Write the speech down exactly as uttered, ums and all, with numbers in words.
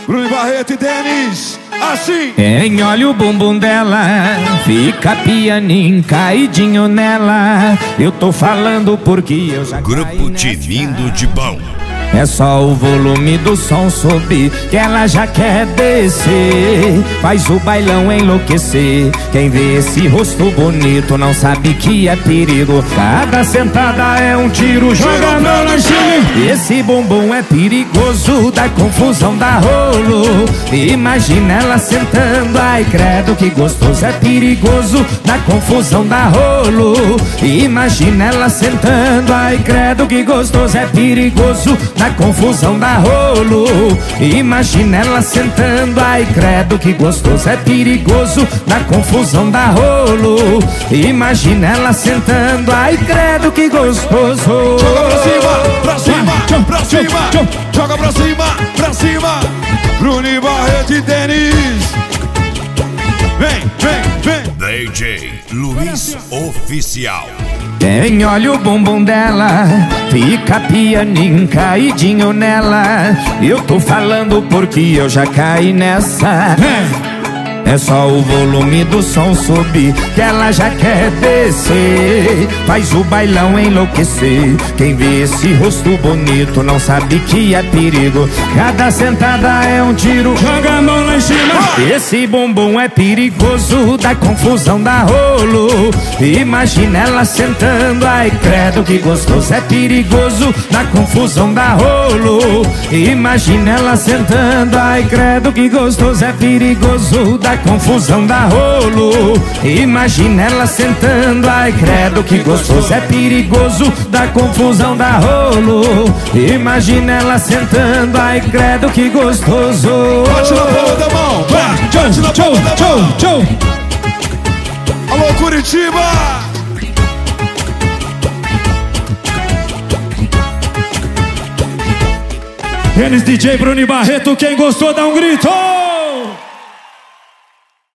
Bruno Barreto e Denis, assim. Quem olha o bumbum dela, fica pianinho caidinho nela. Eu tô falando porque eu já Grupo Tinindo de Bom. É só o volume do som subir que ela já quer descer. Faz o bailão enlouquecer. Quem vê esse rosto bonito não sabe que é perigo. Cada sentada é um tiro, joga a mão lá em cima. Esse bumbum é perigoso, dá confusão, dá rolo. Imagina ela sentando, ai credo que gostoso. É perigoso, dá confusão, dá rolo. Imagina ela sentando, ai credo que gostoso. É perigoso, na confusão da rolo. Imagina ela sentando, ai credo que gostoso. É perigoso, na confusão da rolo. Imagina ela sentando, ai credo que gostoso. Joga pra cima, pra cima, pra cima. Joga pra cima, pra cima. Bruno Barreto e Denis. Vem, vem, vem. D J Luiz Oficial. Quem olha o bumbum dela, fica pianinho caidinho nela. Eu tô falando porque eu já caí nessa. É só o volume do som subir que ela já quer descer. Faz o bailão enlouquecer. Quem vê esse rosto bonito não sabe que é perigo. Cada sentada é um tiro, joga a mão lá em cima. Esse bumbum é perigoso, dá confusão, dá rolo. Imagina ela sentando, ai credo que gostoso. É perigoso, dá confusão, dá rolo. Imagina ela sentando, ai credo que gostoso. É perigoso, dá confusão, dá rolo. Imagina ela sentando, ai credo que gostoso. É perigoso, dá confusão, dá rolo. Imagina ela sentando, ai credo que gostoso. Bate na palma da mão, bate na palma da mão. Alô Curitiba. Denis D J, Bruno Barreto, quem gostou dá um grito.